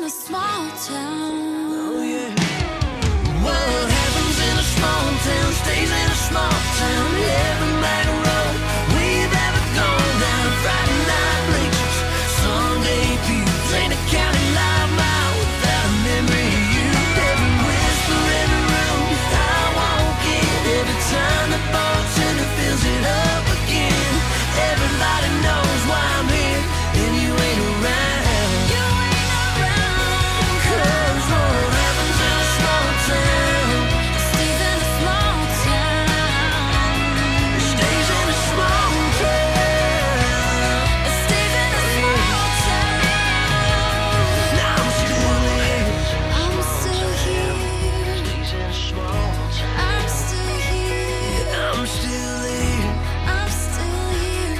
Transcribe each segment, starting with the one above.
in a small town. Oh yeah. What happens in a small town stays in a small town. Every night road we've ever gone down. Friday night bleachers, Sunday pews, ain't a county live mile without a memory of you. Every whisper, every room I walk in, every time the bartender fills it up again. Everybody knows why I'm here, and you ain't around. You ain't around. 'Cause what happens in a small town Stays in a small town. stays in a small town. It stays in a small town. Now I'm still here. I'm still here. Stays in a small town. I'm still here. I'm still here. I'm still here.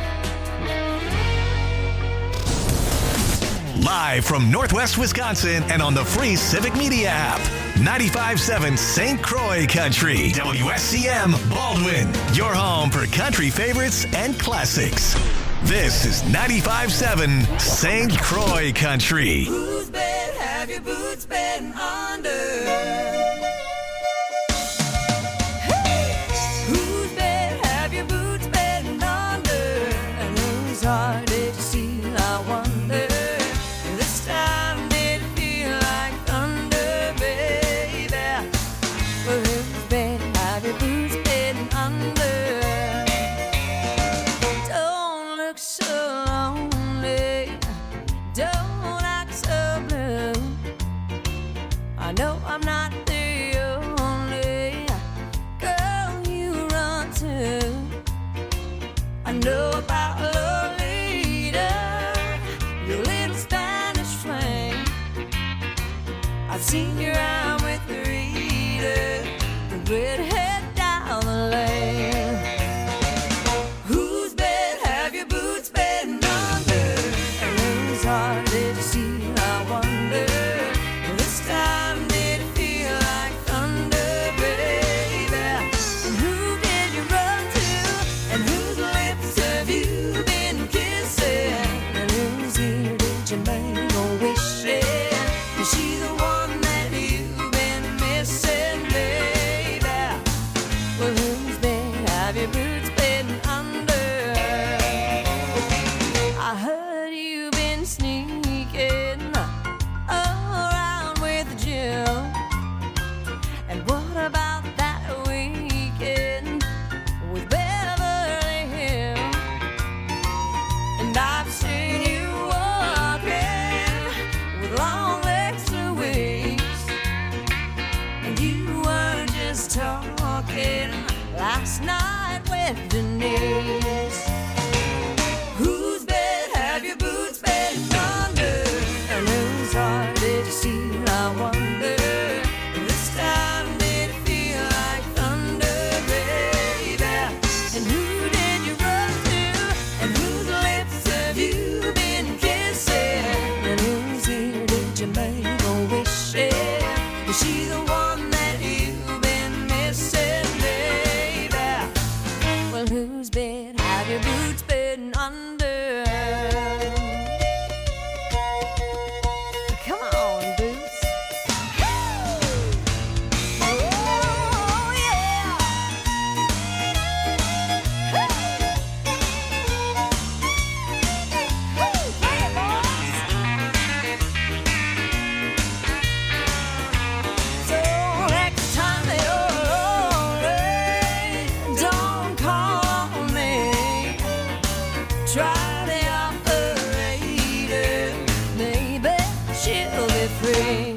Live from Northwest Wisconsin and on the free Civic Media app. 95.7 St. Croix Country. WSCM Baldwin. Your home for country favorites and classics. This is 95.7 St. Croix Country. Whose bed have your boots been under? Whose bed have your boots been under? And whose heart did you steal, I wonder? This time did it feel like thunder, baby? Well, whose bed have your boots been under? Don't look so lonely, don't act so blue. I know I'm not the only girl you run to. I know about Lolita, your little Spanish flame. I've seen your out with Rita, the redhead down the lane. Whose bed have your boots been under? And whose heart did you steal, I wonder? This time did it feel like thunder, baby? And who did you run to? And whose lips have you been kissing? And whose ear did you make a wish in? Is she the one that you've been missing, baby? Well, whose bed have your boots been under? I heard you've been sneaking around with Jill. And what about that weekend with Beverly Hills? And I've seen you walking with long legs to waist. And you were just talking last night with Denise. Whose bed have your boots been under? And whose heart did you steal, I wonder? This time did it feel like thunder, baby? And who did you run to? And whose lips have you been kissing? And whose ear did you make a wish in? Is she the one that you've been missing, baby? Well, whose bed have your boots been under? Come on, boots. Oh, yeah. Hey, boys. So next time you're lonely, don't call me. Try the operator, maybe she'll be free.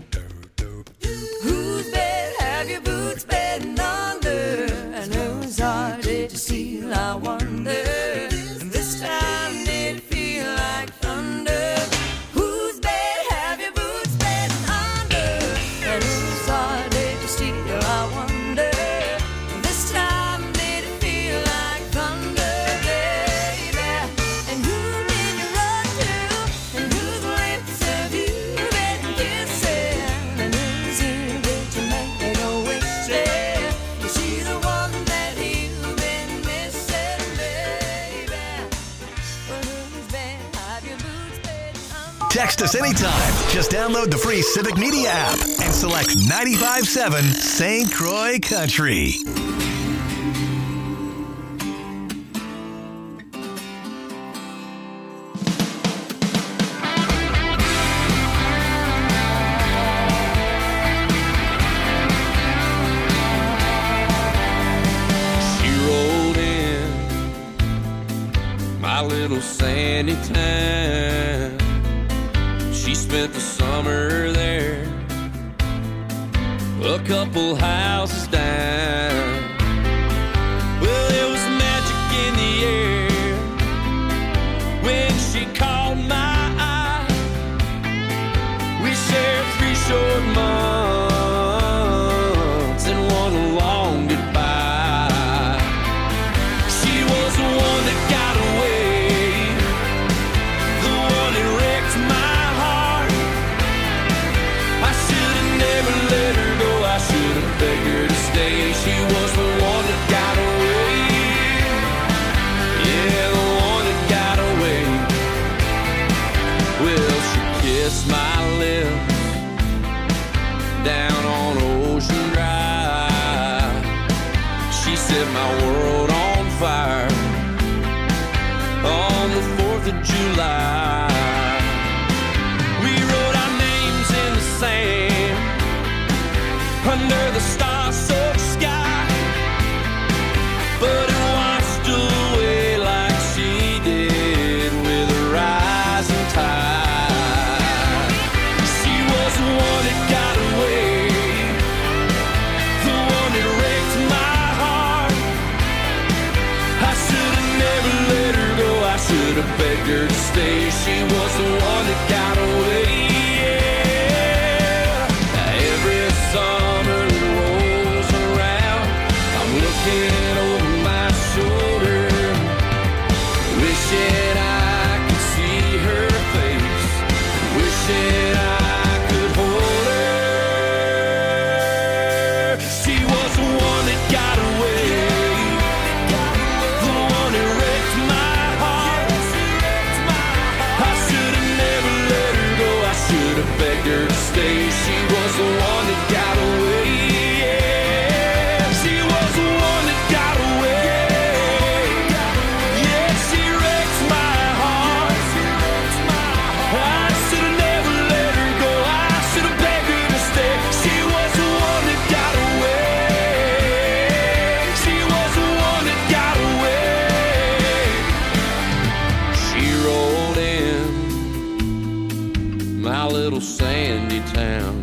Whose bed have your boots been under? And whose heart did you steal, I wonder? And this time did it feel like thunder? Whose bed have your boots been under? And whose heart did you steal, I wonder? This time did it feel like thunder, baby? And who did you run to? And whose lips have you been kissing? text us anytime. Just download the free Civic Media app and select 95.7 St. Croix Country. Little sandy town. She spent the summer there, a couple houses down. Well, there was magic in the air when she caught my eye. We shared 3 short months and one long goodbye. She was the one that got away, begged her to stay. She was the one that got away. Yeah, the one that got away. Well, she kissed my lips down on Ocean Drive. She set my world on fire on the 4th of July. We wrote our names in the sand under the star-soaked sky, but it washed away like she did with a rising tide. She was the one that got away, the one that wrecked my heart. I should have never let her go, I should have begged her to stay. She was the one that got away. Every summer looking over my shoulder, wishing I could see her face, wishing I could hold her. She was the one that got away, the one that wrecked my heart. I should have never let her go, I should have begged her to stay. She was the one that got away. Sandy town.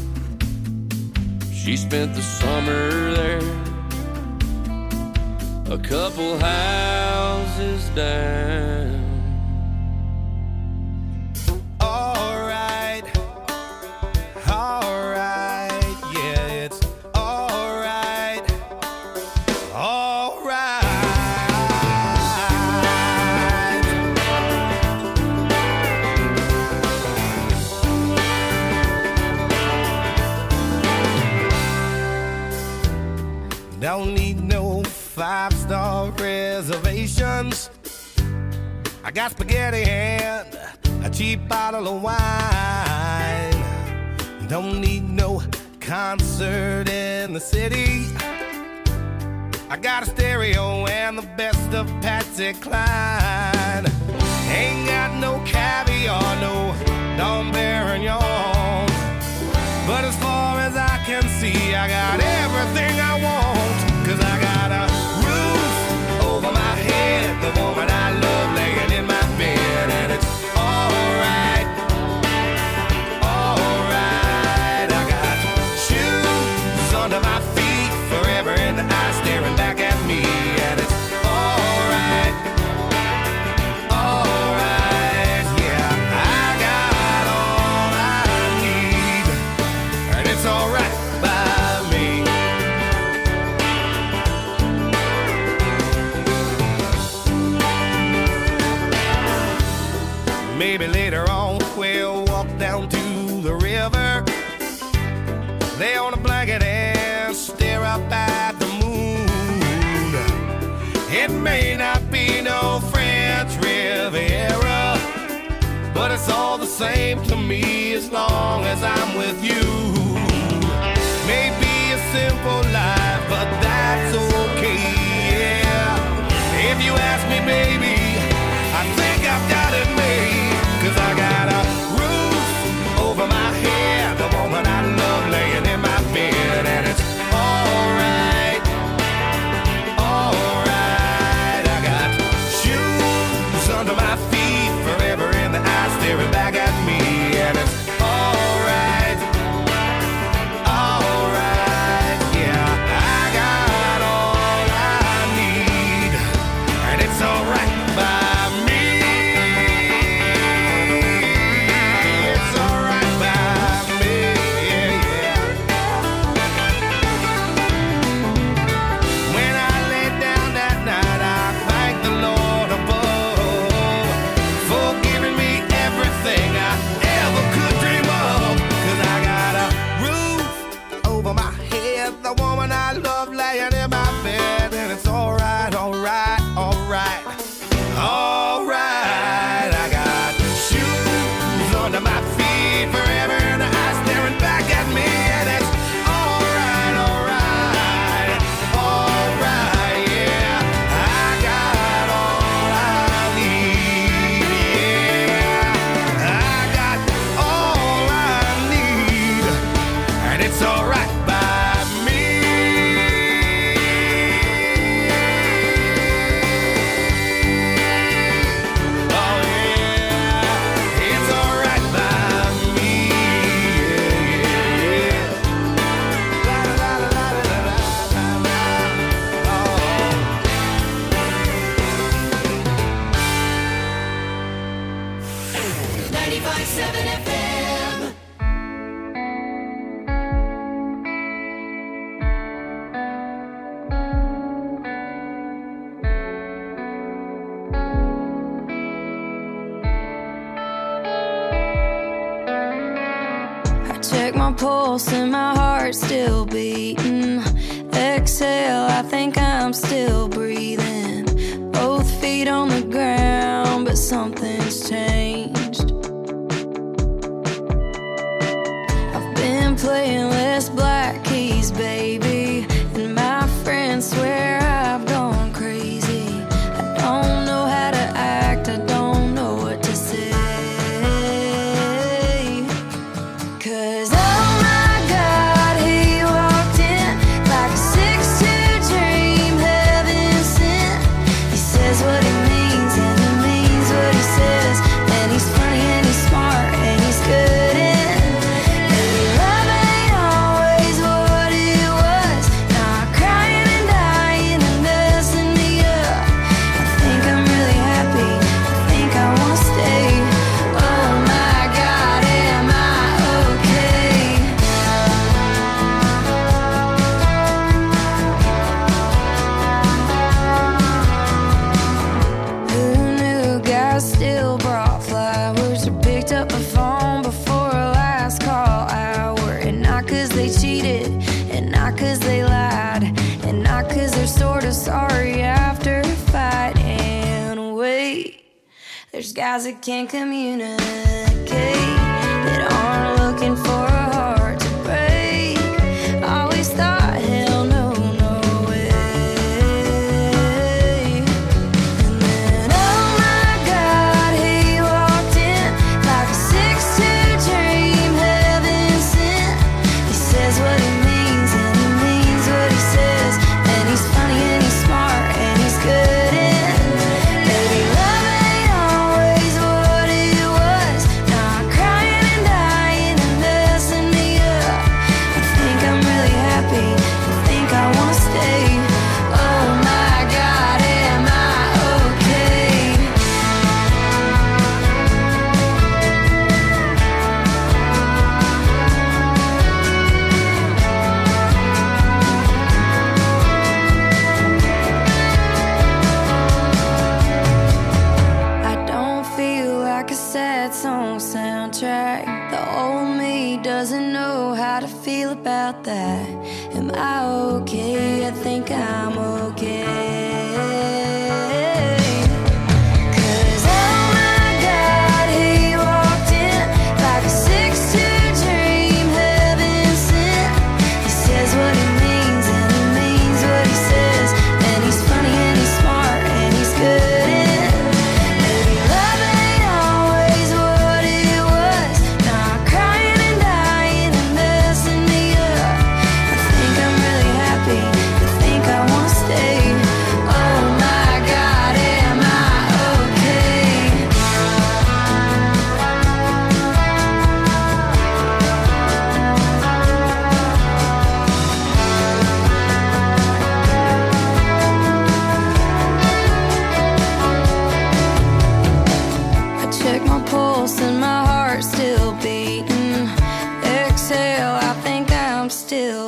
She spent the summer there, a couple houses down. Alright, alright, yeah, it's alright, alright. Don't need no 5-star reservations. I got spaghetti and a cheap bottle of wine. Don't need no concert in the city. I got a stereo and the best of Patsy Cline. Ain't got no caviar, no Dom Perignon. But as far as I can see, I got everything I want. 'Cause I got a roof over my head, the woman I love laying in my bed, and it's alright, alright. I got shoes under my feet, forever in the eye staring back at me, and it's alright, alright. Yeah, I got all I need, and it's alright by me. Maybe later on we'll walk down to the river, lay on a blanket and stare up at the moon. It may not be no French Riviera, but it it's all the same to me as long as I'm with you. Maybe a simple life, but that's okay, yeah. If you ask me, baby, I think I've got it made. 'Cause I got a roof over my head, the woman I love laying in my bed, and it's alright, alright. I got shoes under my feet, forever in the eyes staring back at me, and it's alright, alright, yeah. I got all I need, and it's alright by me. It's alright by me, yeah. When I lay down that night, I thank the Lord above for giving me everything I ever could dream of. 'Cause I got a roof over my head, the woman I love laying in my bed, and it's alright, alright, alright, alright. I got shoes under my feet, forever in the eyes staring back at me, and it's alright, alright, alright, yeah. I got all I need, yeah. I got all I need, and it's alright by me. Oh yeah, it's alright by me, yeah, yeah, yeah. La la la la la la la la. Oh. 95.7 FM. I check my pulse and my heart's still beating. Exhale, I think I'm still breathing. Both feet on the ground, but something's changed. I've been playing less black keys, baby, and my friends swear I've gone crazy. I don't know how to act, I don't know what to say. 'Cause oh my God, he walked in like a 6'2" dream, heaven sent. He says what he means and he means what he says, and he's funny and he's smart and he's good in. And love ain't always what it was. Not crying and dying and messing me up. I think I'm really happy, I think I wanna stay. Oh my God, am I okay? Who knew guys still brought flowers or picked up the phone before a last call hour? And not 'cause they cheated, and not 'cause they lied, and not 'cause they're sort of sorry after a fight. And wait, there's guys that can't communicate, that aren't looking for a heart to break. Always thought, hell no, no way. And then, oh my God, he walked in like a 6'2" dream, heaven sent. He says what he means and he means what he says, and he's funny and he's smart and he's good in. Baby, love ain't always what it was. Not crying and dying and messing me up. I think I'm really happy, I think I wanna stay. Oh my God, am I okay? I don't feel like a sad song soundtrack. The old me doesn't know how to feel about that. Am I okay? I think I'm okay. 'Cause oh my God, he walked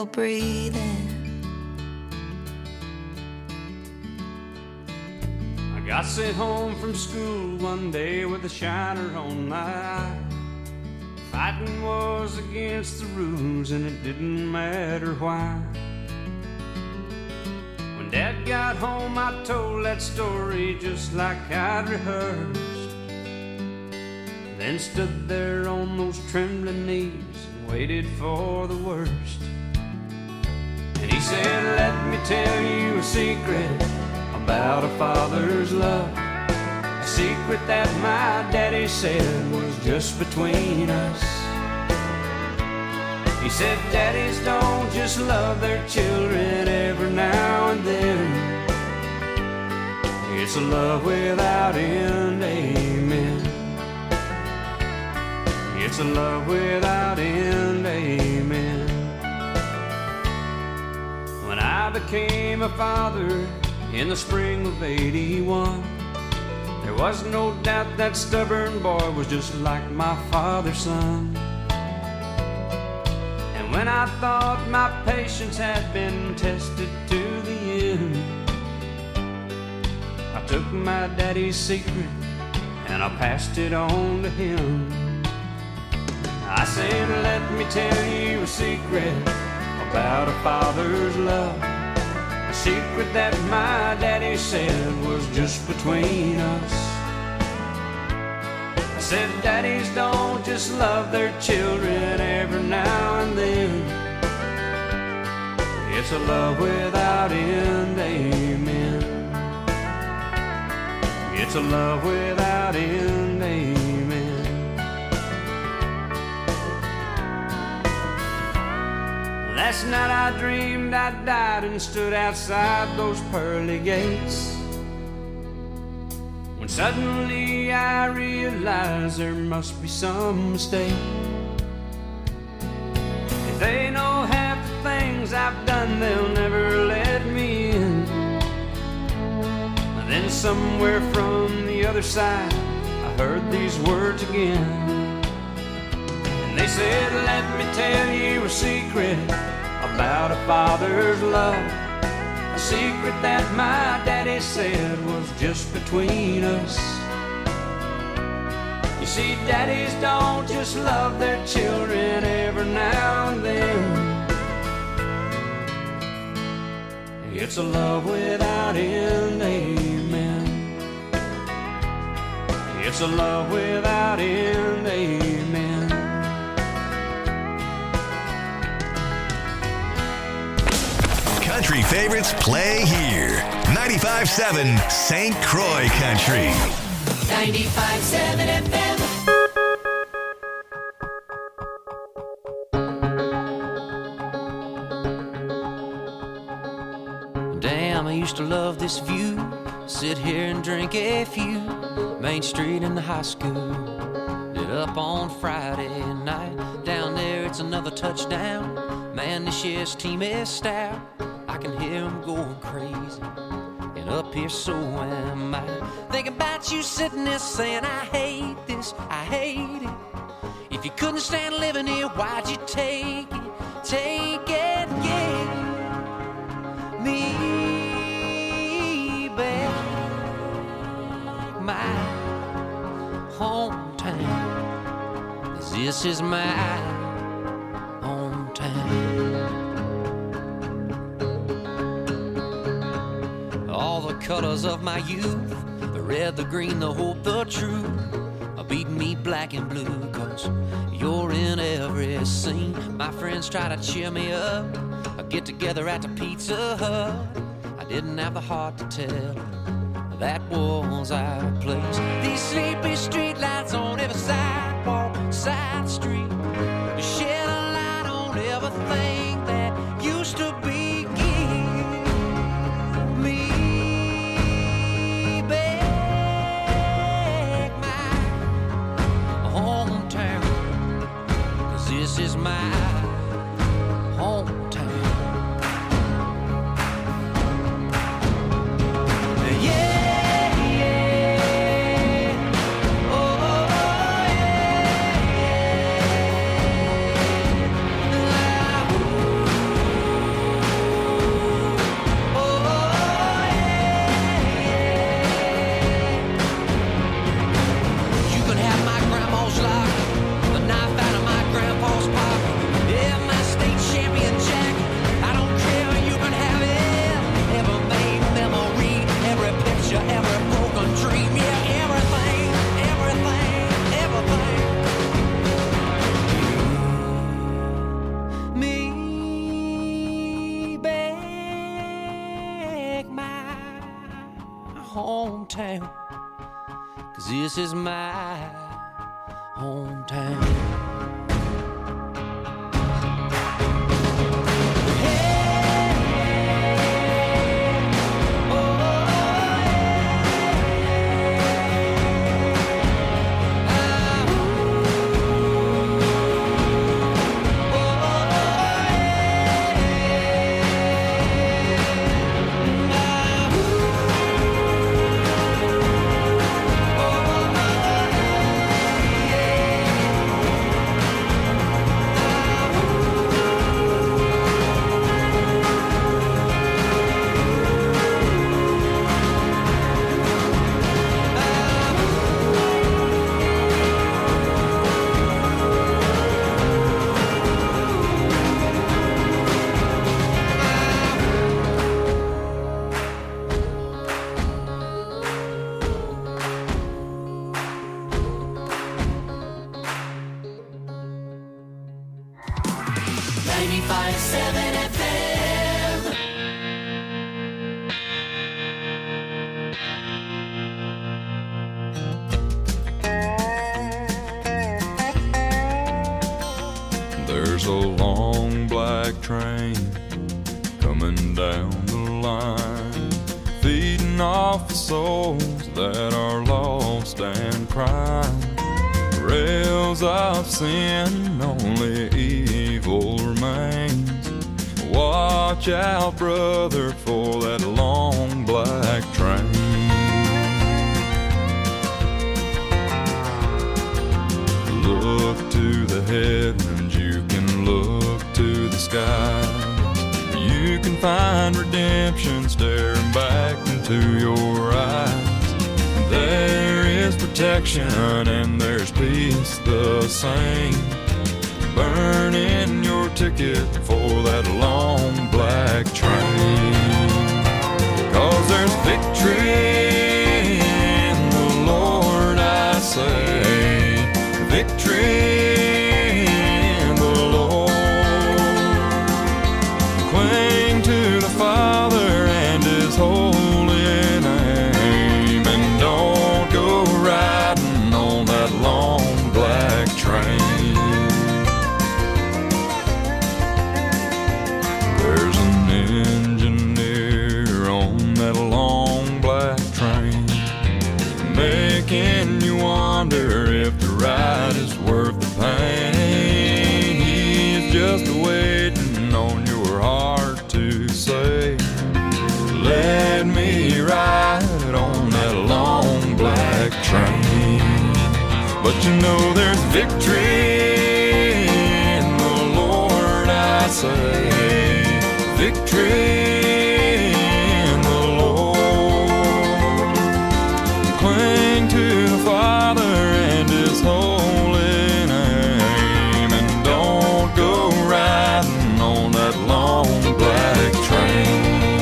still breathing. I got sent home from school one day with a shiner on my eye. Fighting was against the rules and it didn't matter why. When Dad got home I told that story just like I'd rehearsed. Then stood there on those trembling knees and waited for the worst. And he said, let me tell you a secret about a father's love. A secret that my daddy said was just between us. He said, daddies don't just love their children every now and then. It's a love without end, amen. It's a love without end, amen. When I became a father in the spring of '81, there was no doubt that stubborn boy was just like my father's son. And when I thought my patience had been tested to the end, I took my daddy's secret and I passed it on to him. I said, let me tell you a secret about a father's love. A secret that my daddy said was just between us. I said, daddies don't just love their children every now and then. It's a love without end, amen. It's a love without end, amen. Last night I dreamed I died and stood outside those pearly gates, when suddenly I realized there must be some mistake. If they know half the things I've done, they'll never let me in. And then somewhere from the other side I heard these words again. And they said, let me tell you a secret about a father's love. A secret that my daddy said was just between us. You see, daddies don't just love their children every now and then. It's a love without end, amen. It's a love without end, amen. Country favorites play here. 95.7 St. Croix Country. 95.7 FM. Damn, I used to love this view. Sit here and drink a few. Main Street in the high school. Lit up on Friday night. Down there it's another touchdown. Man, this year's team is stout. I can hear them going crazy. And up here so am I. Thinking about you sitting there saying, I hate this, I hate it. If you couldn't stand living here, why'd you take it? Take it, give me back my hometown. 'Cause this is my hometown. All the colors of my youth, the red, the green, the hope, the truth, are beating me black and blue. 'Cause you're in every scene. My friends try to cheer me up. I get together at the Pizza Hut. I didn't have the heart to tell that was our place. These sleepy street lights on every sidewalk, side street, to shed a light on everything that used to be. Give me back my hometown, 'cause this is my hometown. town, 'cause this is my hometown. There's a long black train coming down the line, feeding off the souls that are lost and crying. Rails of sin, only evil remains. Watch out, brother, for that long black train. Look to the heavens, you can look to the skies. You can find redemption staring back into your eyes. There is protection and there's peace the same. Burn in your ticket for that long black train. 'Cause there's victory in the Lord, I say. Victory in the Lord. Cling to the Father and His holy name, and don't go riding on that long black train. There's an engineer on that long black train, making you wonder if the ride is worth the pain. He's just waiting on your heart to say, let me ride on that long black train. But you know there's victory in the Lord, I say. Victory in the Lord. Cling to the Father and His holy name, and don't go riding on that long black train.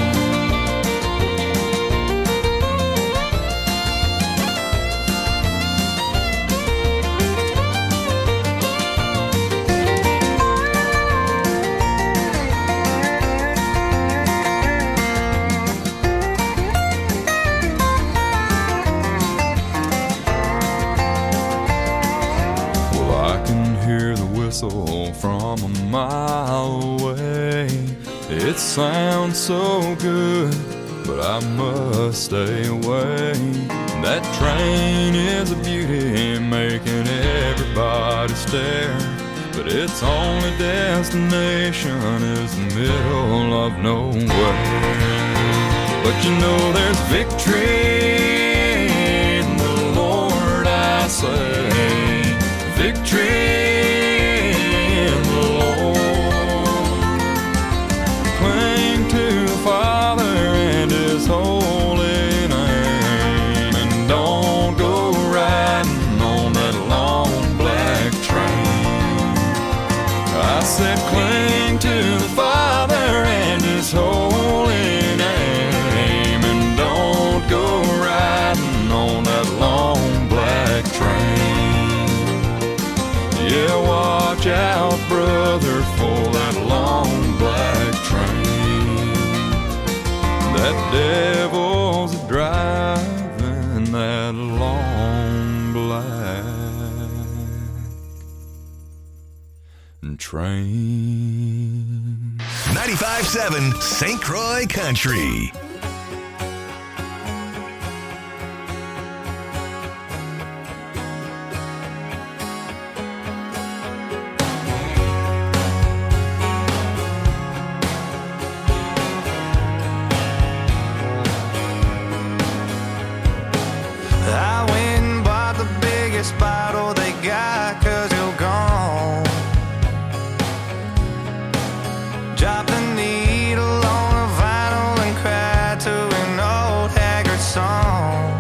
From a mile away, it sounds so good, but I must stay away. That train is a beauty, making everybody stare, but its only destination is the middle of nowhere. But you know there's victory in the Lord, I say. Victory in the Lord. Cling to the Father and His holy name, and don't go riding on that long black train. I said cling to the Father and His holy name, and don't go riding on that long black train. Yeah, watch out, brother, for that long black train. That devil's driving train. 95.7 St. Croix Country. I went and bought the biggest bottle they got, 'cause you're gone. Drop the needle on a vinyl and cry to an old haggard song.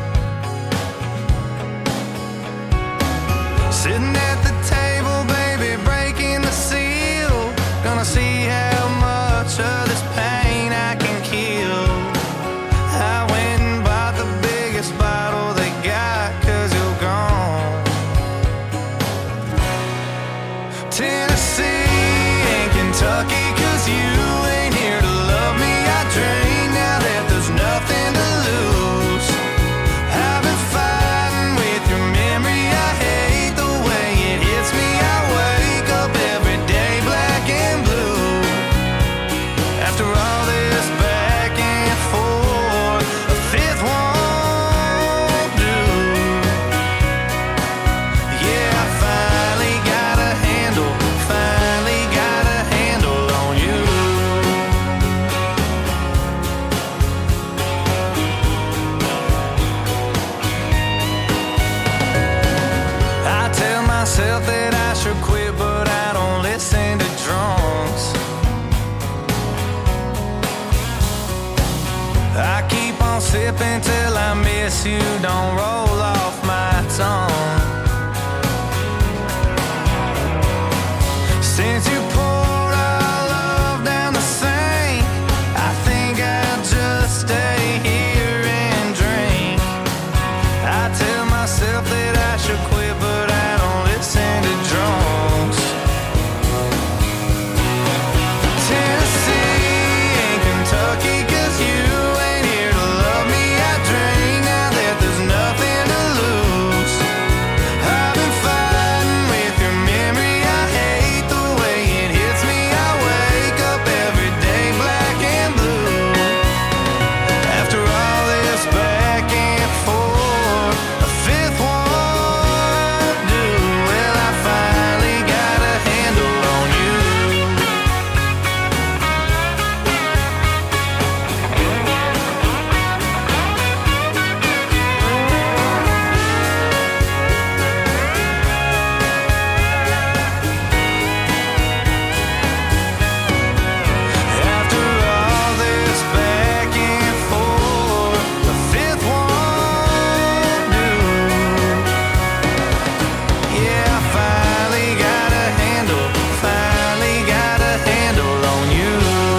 Sitting at the table, baby, breaking the seal. Gonna see how much of this pain I can kill. I went and bought the biggest bottle they got, 'cause you're gone. Tennessee and Kentucky, 'cause you ain't here to love me. I drink now that there's nothing to lose. I've been fighting with your memory. I hate the way it hits me. I wake up every day black and blue. After all this back and forth, a fifth won't do. Yeah, I finally got a handle on you. I tell myself that I should quit, but I don't listen to drunks. I keep on sipping till I miss you, don't roll off my tongue. Since you poured our love down the sink, I think I'll just stay here and drink. I tell myself that I should quit, but I don't listen to drunks. Tennessee and Kentucky, 'cause you ain't here to love me. I drink now that there's nothing to lose. I've been fighting with your memory. I hate the way it hits me. I wake up every day black and blue. After all this back and forth, a fifth won't do. Well, I finally got a handle on you. After all this back and forth, the fifth won't do. Yeah, I finally got a handle on you.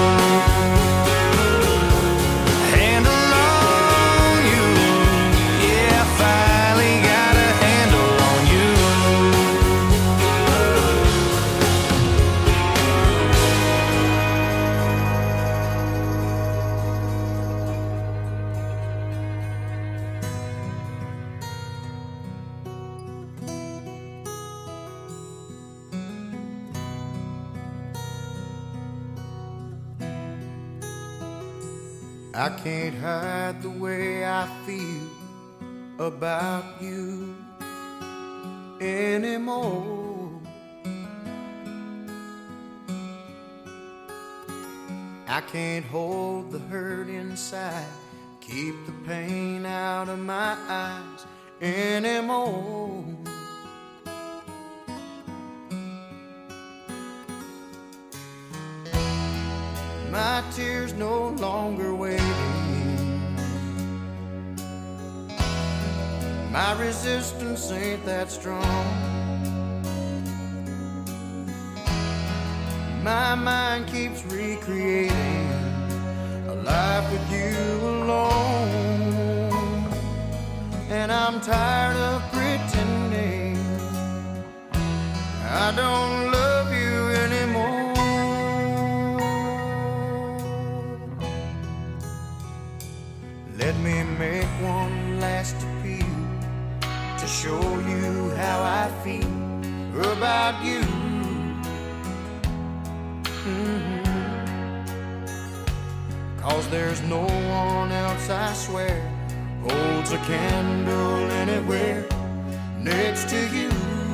Handle on you. Yeah, I finally got a handle on you. I can't hide the way I feel about you anymore. I can't hold the hurt inside, keep the pain out of my eyes anymore. My tears no longer waiting. My resistance ain't that strong. My mind keeps recreating a life with you alone. And I'm tired of pretending I don't love you anymore. Let me make one last appeal to show you how I feel about you. 'Cause there's no one else, I swear, holds a candle anywhere next to you.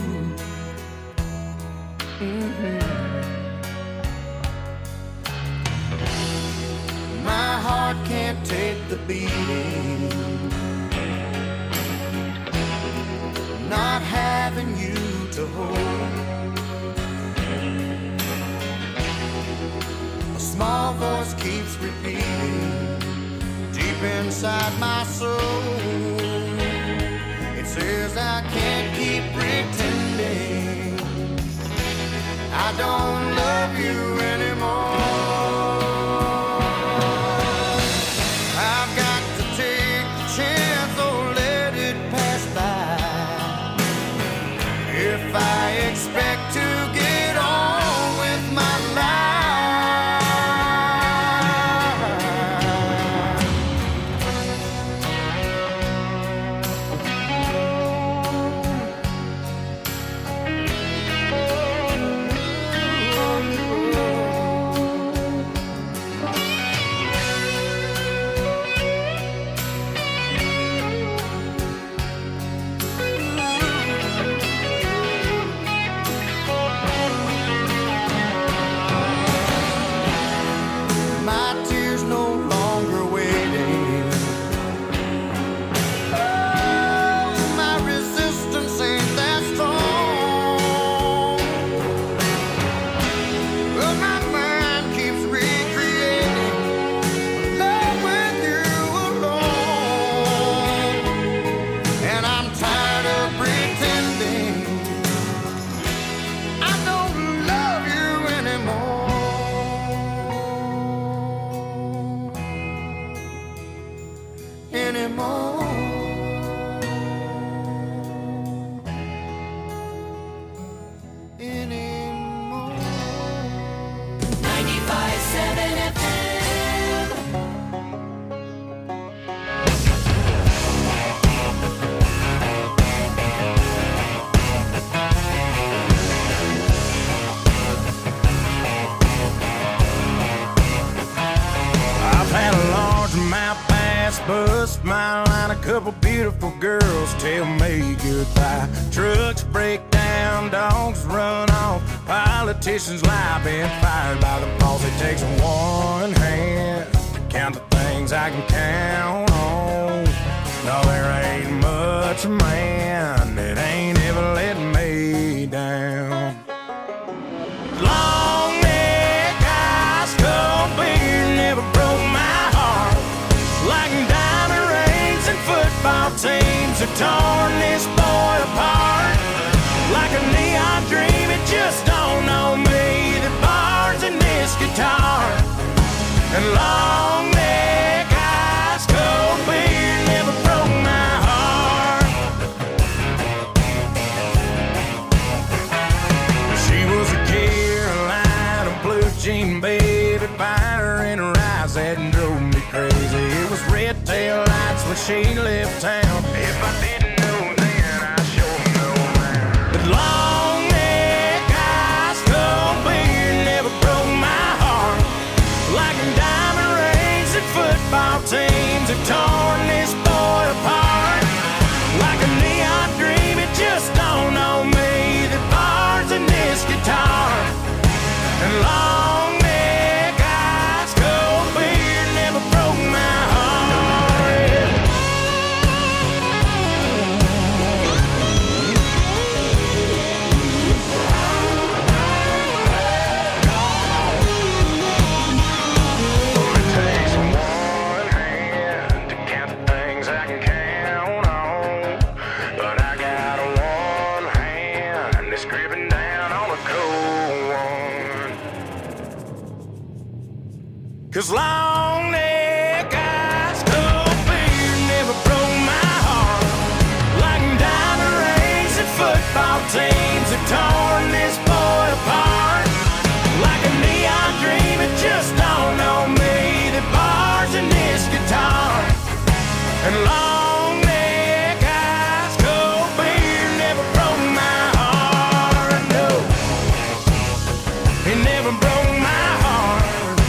My heart can't take the beating, not having you to hold. A small voice keeps repeating deep inside my soul. It says I can't keep pretending I don't love you anymore. I've got to take the chance or let it pass by. If I expect to get on with my life, bust my line, a couple beautiful girls tell me goodbye. Trucks break down, dogs run off, politicians lie, been fired by the boss. It takes one hand to count the things I can count on. No, there ain't much man that ain't ever let me down. Long neck, ice cold beer never broke my heart like diamond rings and football teams have torn this boy apart. Like a neon dream, it just don't know me. The bars in this guitar and long neck, ice cold beer never broke my heart. She was a Carolina blue jean baby, fire in her eyes that drove me crazy. It was red tail lights when she left town. If I didn't know then, I sure know now. But long neck, ice cold beer never broke my heart. Like diamond rings and football teams have torn this boy apart. Like a neon dream, it just don't know me. The bars in this guitar and long neck, ice cold beer never broke my heart. It takes one hand to count the things I can count on, but I got one hand that's gripping down on a cold one. 'Cause long neck, ice cold beer never broke my heart. Like diamond rings and football teams have torn this boy apart. Like a neon dream, it just don't know me. The bars in this guitar and long neck, ice cold beer never broke my heart. No, it never broke my heart.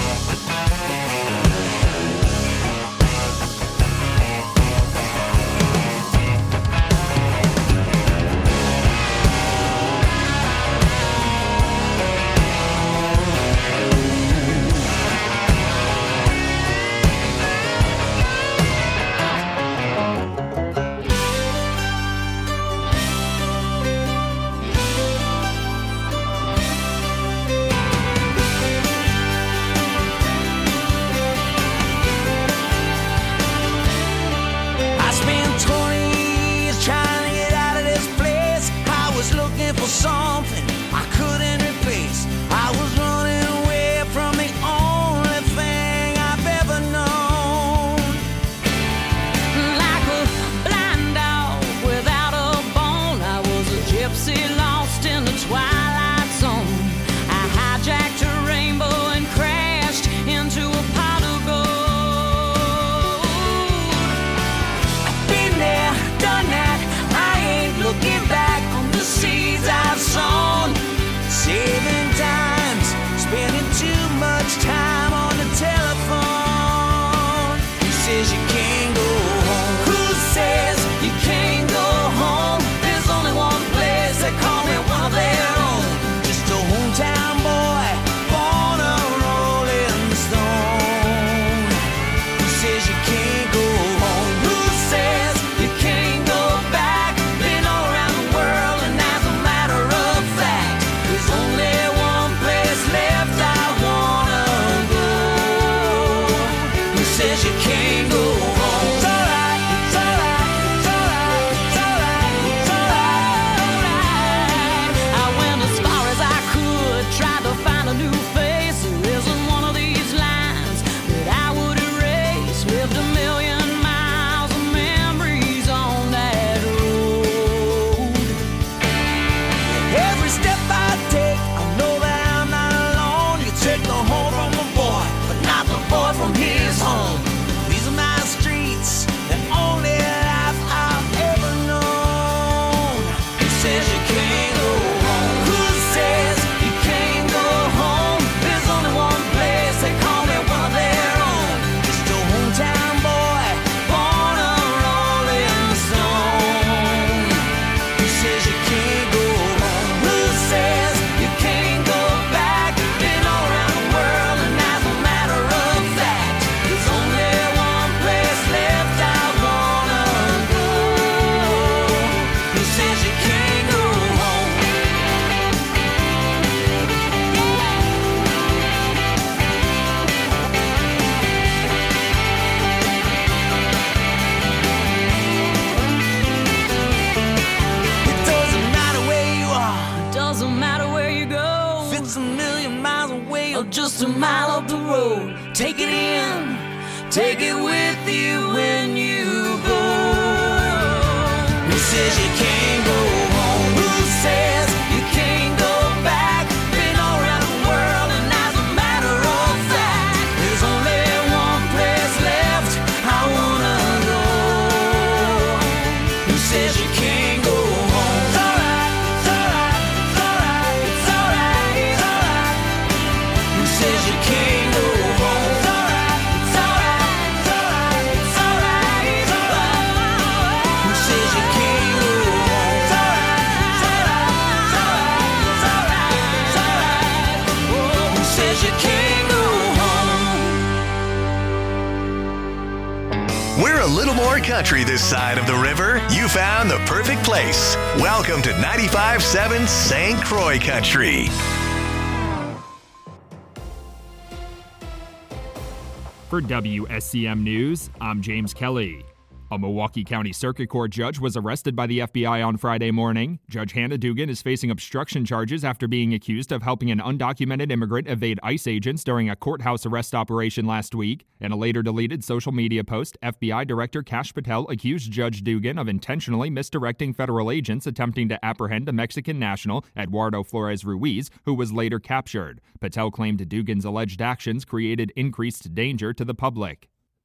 I spent 20 years trying to get out of this place. I was looking for something I couldn't replace. I was running away from the only thing I've ever known. Like a blind dog without a bone, I was a gypsy lost in the twilight zone. I hijacked a rainbow and crashed into a pot of gold. I've been there, done that. I ain't looking back on the seeds I've sown. Saving times, spending too much time on the telephone. Who says you can't go home? Who says you can't go home? There's only one place they call me one of their own. Just a hometown boy, born a rolling stone. Who says you can't go home? Who says you can't go back? Been all around the world, and as a matter of fact, there's only one place left I wanna go. Who says you can't go home? It's alright, it's alright, it's alright, it's alright, it's alright. I went as far as I could, tried to find a new face. There isn't one of these lines that I would erase. Lived a million miles of memories on that road. Every step I take, I know that I'm not alone. You take the home from the boy, but not the boy from his home. These are my streets, the only life I've ever known. Who says you can't go home? Who says you can't go home? There's only one place they call me one of their own. Just a hometown boy, born a rolling stone. Who says you can't go home? Who says you can't go back? Been all around the world, and as a matter of fact, there's only one place left I wanna go. Who says you can't go home? It doesn't matter where you are, it doesn't matter where you go. If it's a million miles away or just a mile up the road, take it in, take it with you when you go. Who says you can't go home? Who says you can't go back? Been all around the world, and as a matter of fact, there's only one place left I wanna go. Who says you can't go home? It's alright, it's alright, it's alright, it's alright, it's alright. Who says you can't go home? It's alright, it's alright, it's alright, it's alright, it's alright. Who says you can't go home? It's alright, it's alright, it's alright, it's alright, it's alright. Oh, who says you can't go home? We're a little more country this side of the river. You found the perfect place. Welcome to 95.7 St. Croix Country. For WSCM News, I'm James Kelly. A Milwaukee County Circuit Court judge was arrested by the FBI on Friday morning. Judge Hannah Dugan is facing obstruction charges after being accused of helping an undocumented immigrant evade ICE agents during a courthouse arrest operation last week. In a later deleted social media post, FBI Director Kash Patel accused Judge Dugan of intentionally misdirecting federal agents attempting to apprehend a Mexican national, Eduardo Flores Ruiz, who was later captured. Patel claimed Dugan's alleged actions created increased danger to the public.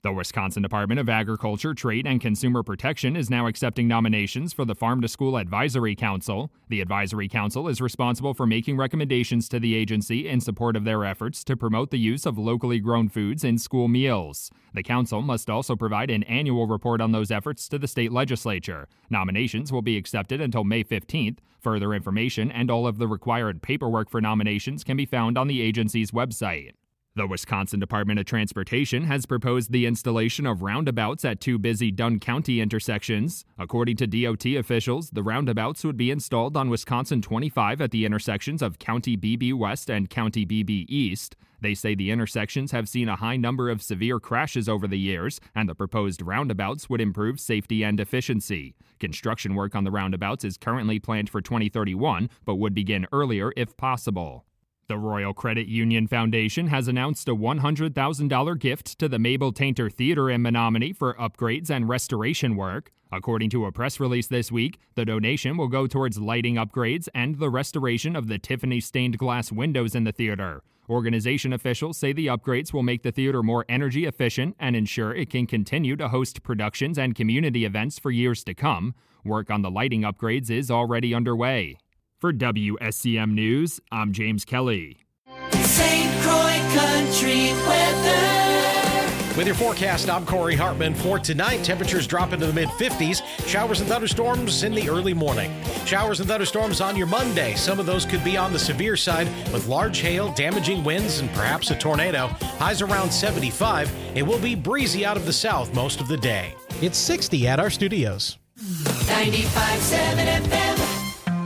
The Wisconsin Department of Agriculture, Trade, and Consumer Protection is now accepting nominations for the Farm to School Advisory Council. The Advisory Council is responsible for making recommendations to the agency in support of their efforts to promote the use of locally grown foods in school meals. The council must also provide an annual report on those efforts to the state legislature. Nominations will be accepted until May 15th. Further information and all of the required paperwork for nominations can be found on the agency's website. The Wisconsin Department of Transportation has proposed the installation of roundabouts at two busy Dunn County intersections. According to DOT officials, the roundabouts would be installed on Wisconsin 25 at the intersections of County BB West and County BB East. They say the intersections have seen a high number of severe crashes over the years, and the proposed roundabouts would improve safety and efficiency. Construction work on the roundabouts is currently planned for 2031, but would begin earlier if possible. The Royal Credit Union Foundation has announced a $100,000 gift to the Mabel Tainter Theater in Menominee for upgrades and restoration work. According to a press release this week, the donation will go towards lighting upgrades and the restoration of the Tiffany stained glass windows in the theater. Organization officials say the upgrades will make the theater more energy efficient and ensure it can continue to host productions and community events for years to come. Work on the lighting upgrades is already underway. For WSCM News, I'm James Kelly. St. Croix Country weather. With your forecast, I'm Corey Hartman. For tonight, temperatures drop into the mid-50s. Showers and thunderstorms in the early morning. Showers and thunderstorms on your Monday. Some of those could be on the severe side with large hail, damaging winds, and perhaps a tornado. Highs around 75. It will be breezy out of the south most of the day. It's 60 at our studios. 95.7 FM.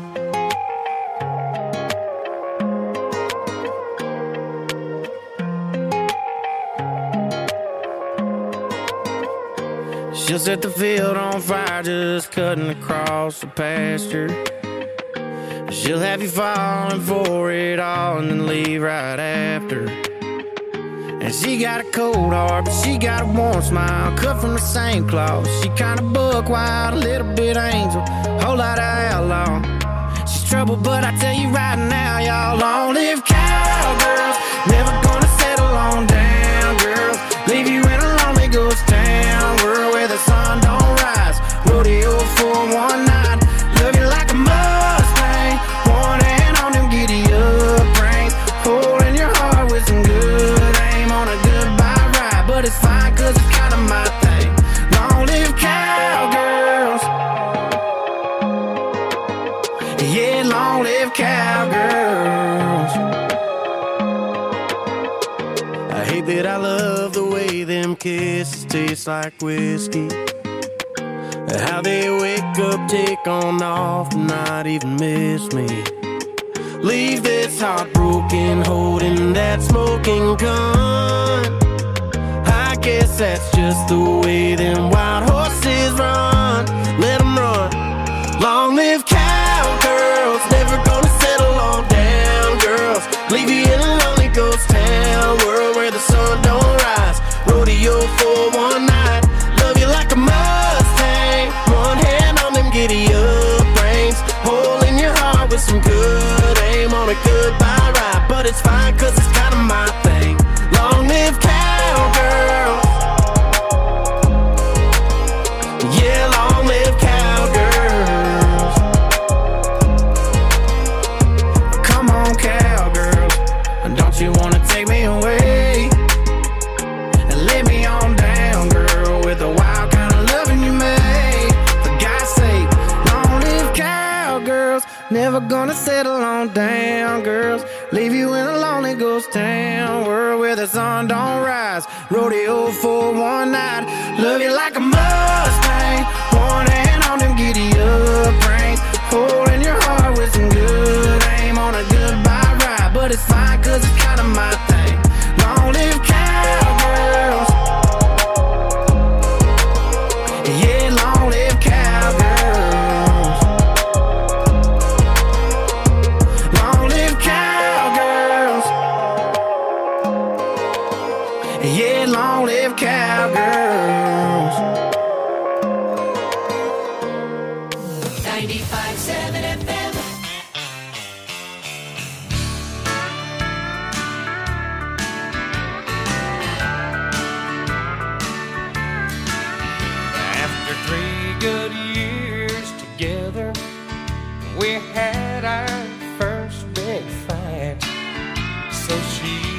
She'll set the field on fire just cutting across the pasture. She'll have you falling for it all and then leave right after. And she got a cold heart, but she got a warm smile, cut from the same cloth. She kinda buck wild, a little bit angel, whole lot of outlaw. She's trouble, but I tell you right now, y'all, long live cowgirls. Never gonna settle on down, girls. Leave you in a lonely ghost town, world where the sun don't rise. Rodeo for one night, love you like a Mustang. One hand on them giddy up reins, holding your heart with some good aim on a goodbye ride. But it's fine, cause it's kinda my thing. Long live cowgirls. Yeah, long live cowgirls. I hate that I love the way them kisses taste like whiskey. How they wake up, take on off, and not even miss me. Leave this heartbroken, holding that smoking gun. I guess that's just the way them wild horses run. Let them run. Long live cowgirls, never gonna settle on down, girls. Leave you in a lonely ghost town, world where the sun don't rise. Rodeo for one night, love you like a Mustang. One hand on them giddy up reins, holding your heart with some good aim on a goodbye ride. But it's fine, cause it's kinda my thing. Long live cowgirls. Yeah, long live cowgirls. Come on, cowgirls, don't you wanna take me away and lay me on down, girl, with the wild kind of loving you made. For God's sake, long live cowgirls. Never gonna settle on down, girls. Leave you in a lonely ghost town, world where the sun don't rise. Rodeo for one night, love you like a Mustang. One hand on them giddy up reins, holding your heart with some good aim on a goodbye ride. But it's fine, cause it's kinda my thing. Long live cowgirls. Yeah, long live cowgirls. Long live cowgirls. Yeah, long live cowgirls. 95.7 FM.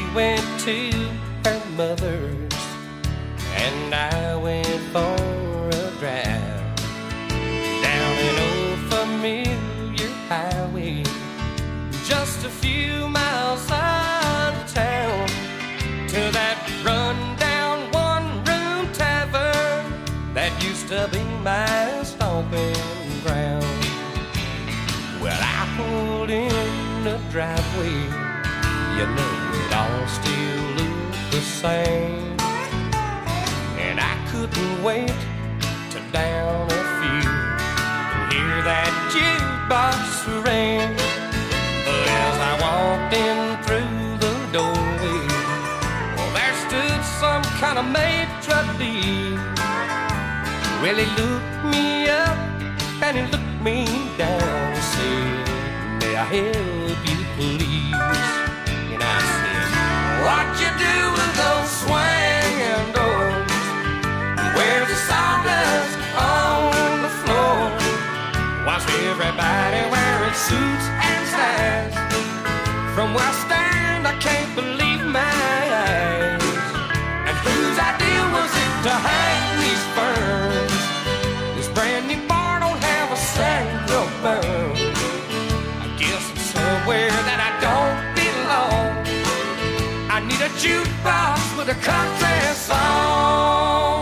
went to her mother's, and I went for a drive down an old familiar highway, just a few miles out of town, to that run-down one-room tavern that used to be my stomping ground. Well, I pulled in the driveway, you know it all still looked the same, and I couldn't wait to down a few and hear that jukebox ring. But as I walked in through the doorway, well, there stood some kind of maitre d'. Well, he looked me up and he looked me down and said, "May I help you, please?" And I said, "What you do with those swinging doors? Where's the sawdust on the floor? Why's everybody wearing suits and ties? From where I stand, I can't believe my eyes. And whose idea was it to hang these ferns? This brand new bar don't have a single burn. I guess I'm somewhere that I don't belong. I need a jukebox with a country song."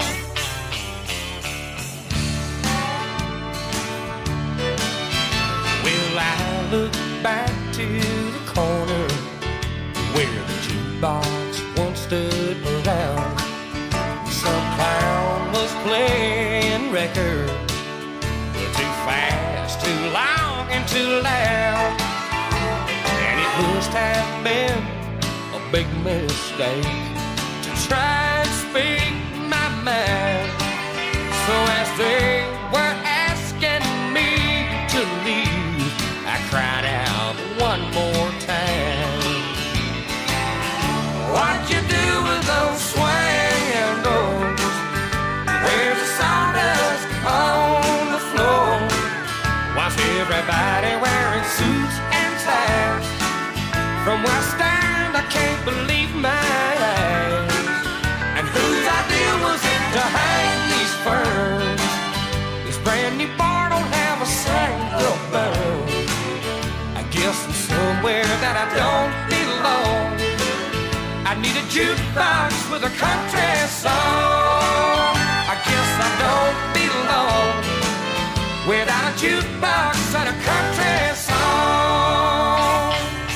Well, I look back to the corner where the jukebox once stood around. Some clown was playing records, too fast, too long, and too loud. And it must have been a big mistake to try and speak my mind. So as they were asking me to leave, I cried out one more time, "What you do with those swinging doors? Where's the sawdust on the floor? Why's everybody wearing suits and ties? From where I stand, I can't believe my eyes. And whose idea was it to hang these ferns? This brand new bar don't have a single burn. I guess I'm somewhere that I don't belong. I need a jukebox with a country song. I guess I don't belong without a jukebox and a country song."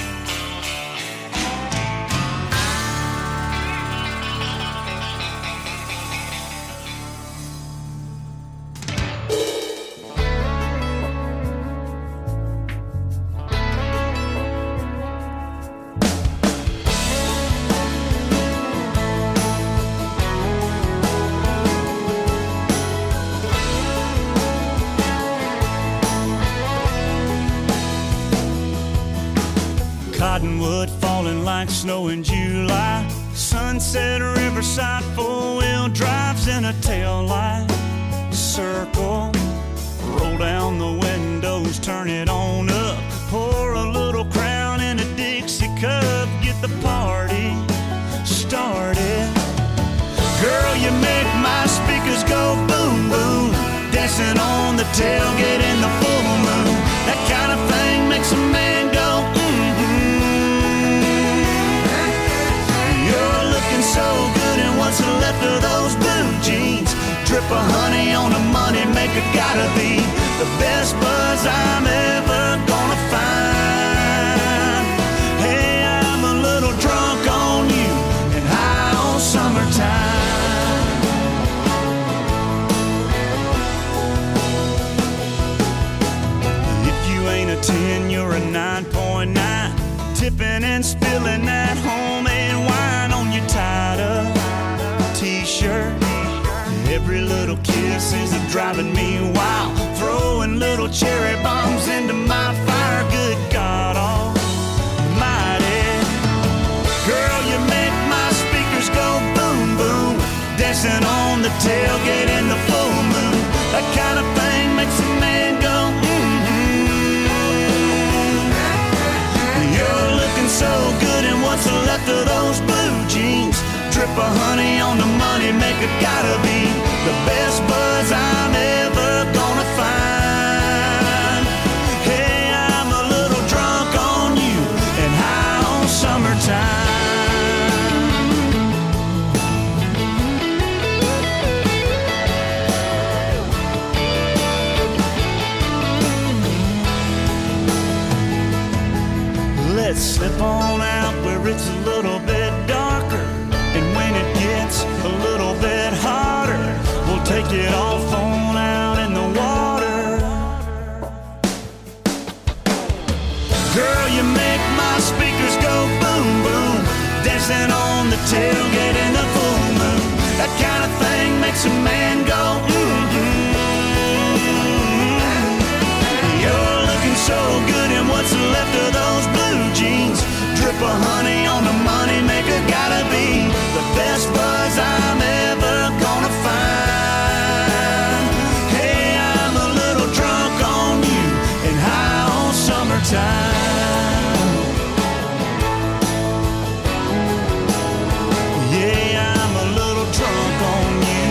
Cottonwood falling like snow in July. Sunset Riverside, four-wheel drives in a tail light. Circle, roll down the windows, turn it on up. Pour a little Crown in a Dixie cup, get the party started. Girl, you make my speakers go boom, boom. Dancing on the tailgate in the full moon. That kind of thing makes a man go so good, and what's left of those blue jeans? Drip of honey on the money maker, gotta be the best buzz I'm ever gonna find. Hey, I'm a little drunk on you and high on summertime. If you ain't a 10, you're a 9.9. Tipping and spilling that homemade wine on your tied-up t-shirt. Every little kiss is driving me wild. Throwing little cherry bombs into my fire. Good God almighty. Girl, you make my speakers go boom, boom. Dancing on the tailgate in the full moon. That kind of thing makes a man go You're looking so good, and what's left left of those blue jeans. Drip of honey on the money maker, gotta be the best buzz I'm ever gonna find. Hey, I'm a little drunk on you and high on summertime. Let's slip on out where it's a little bit darker, and when it gets a little bit hotter, we'll take it off on out in the water. Girl, you make my speakers go boom boom, dancing on the tailgate in the full moon. That kind of thing makes a man go You're looking so good in what's left of those blue jeans. Drip of honey on the money maker, gotta be the best buzz I'm ever gonna find. Hey, I'm a little drunk on you and high on summertime. Yeah, I'm a little drunk on you.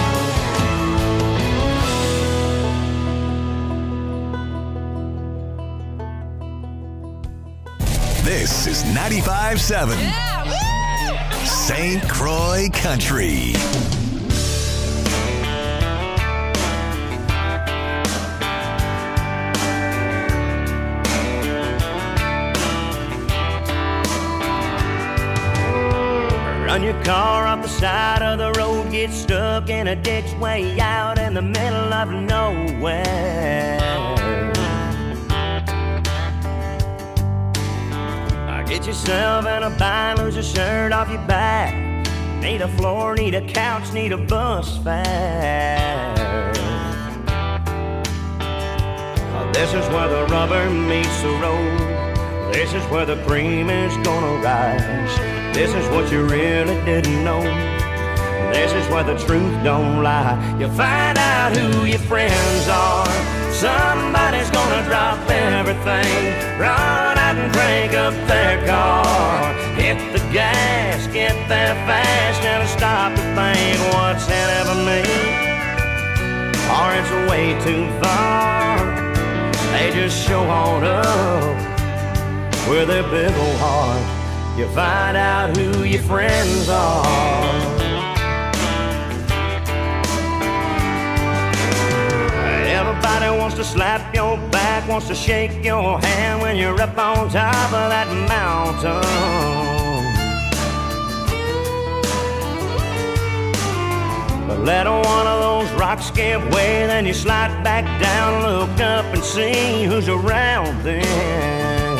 This is 95.7 St. Croix Country. Run your car off the side of the road, get stuck in a ditch way out in the middle of nowhere. Get yourself in a bind, lose your shirt off your back. Need a floor, need a couch, need a bus fare. This is where the rubber meets the road. This is where the cream is gonna rise. This is what you really didn't know. This is where the truth don't lie. You find out who your friends are. Somebody's gonna drop everything, run out and crank up their car. Hit the gas, get there fast, never stop to think what's in it for me, or it's way too far. They just show on up with their big old heart. You find out who your friends are. Everybody wants to slap your back, wants to shake your hand when you're up on top of that mountain. But let one of those rocks give way, then you slide back down, look up and see who's around then.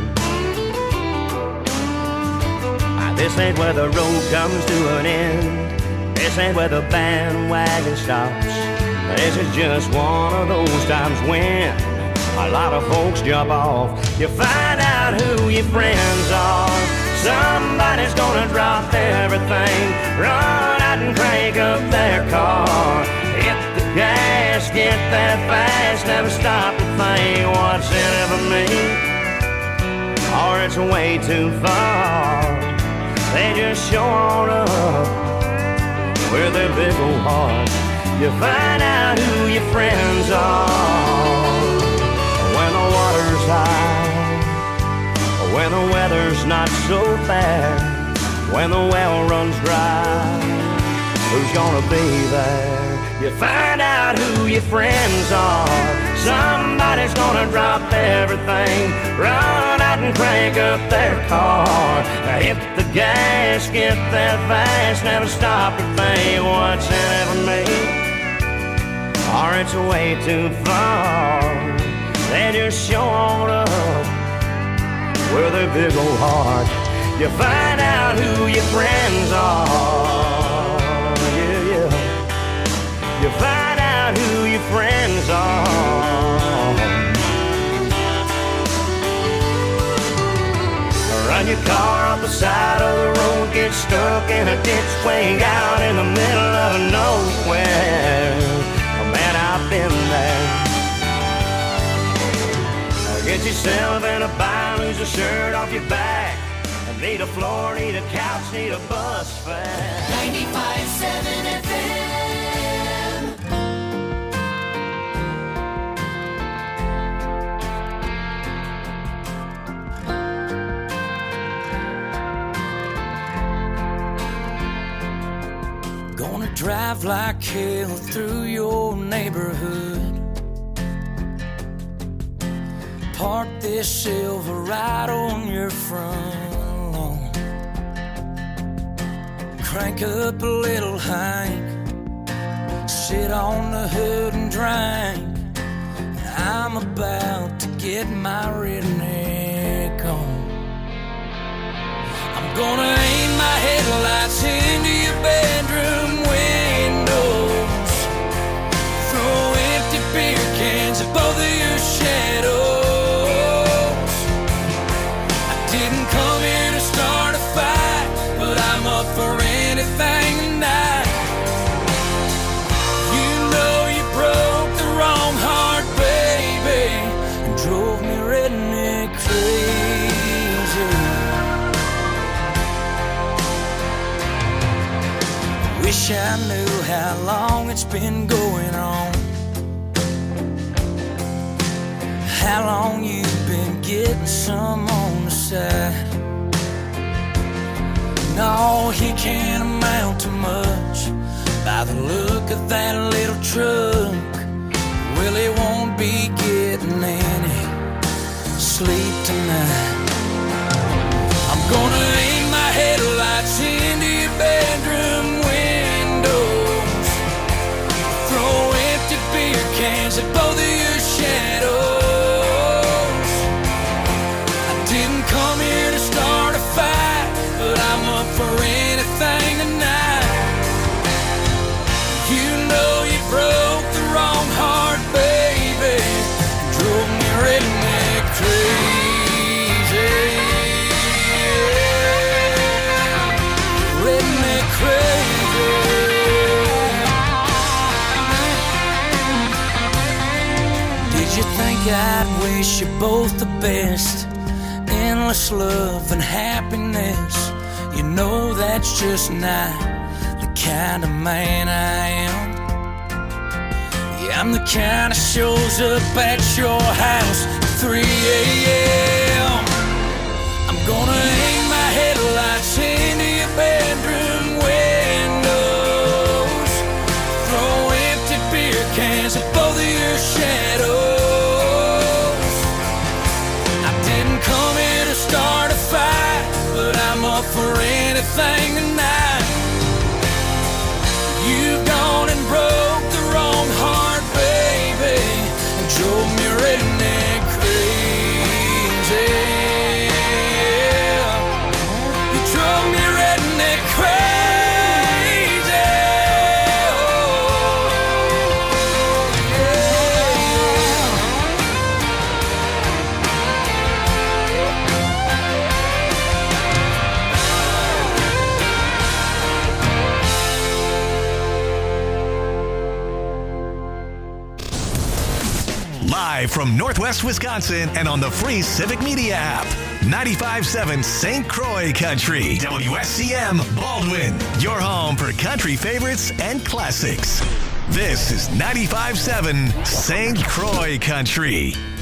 This ain't where the road comes to an end. This ain't where the bandwagon stops. This is just one of those times when a lot of folks jump off. You find out who your friends are. Somebody's gonna drop everything, run out and crank up their car. Hit the gas, get there fast, never stop to think what's in it for me, or it's way too far. They just show on up with their big old heart. You find out who your friends are when the water's high, when the weather's not so bad, when the well runs dry. Who's gonna be there? You find out who your friends are. Somebody's gonna drop everything, run out and crank up their car. Hit the gas, get there fast, never stop to think what's in it for me, or it's way too far. They just show on up with their big old heart. You find out who your friends are. Yeah, yeah. You find out who your friends are. Run your car off the side of the road, get stuck in a ditch way out in the middle of nowhere. Oh, man, I've been there. Get yourself in a bind, lose a shirt off your back. Need a floor, need a couch, need a bus fare. 95.7 FM. Gonna drive like hell through your neighborhood. Park this Silverado on your front lawn. Crank up a little Hank, sit on the hood and drink. I'm about to get my redneck on. I'm gonna aim my headlights into your bedroom windows. Throw empty beer cans at both of your shadows. Didn't come here to start a fight, but I'm up for anything tonight. You know you broke the wrong heart, baby, and drove me redneck crazy. Wish I knew how long it's been going on, how long you've been getting some on the side. No, he can't amount to much by the look of that little truck. Well, he won't be getting any sleep tonight. I'm gonna aim my headlights into your bedroom windows. Throw empty beer cans at both of your shadows. Come here to start a fight, but I'm up for anything tonight. You know you broke the wrong heart, baby, drove me redneck crazy. Redneck crazy. Did you think I'd wish you both the best? Endless love and happiness. You know that's just not the kind of man I am. Yeah, I'm the kind that shows up at your house at 3 a.m. I'm gonna aim my headlights into your bedroom windows. Throw empty beer cans at both of your shadows. Come here to start a fight, but I'm up for anything tonight. You've gone and broke the wrong heart, baby, and drove me redneck crazy. You drove me redneck crazy. Live from Northwest Wisconsin and on the free Civic Media app. 95.7 St. Croix Country. WSCM Baldwin. Your home for country favorites and classics. This is 95.7 St. Croix Country.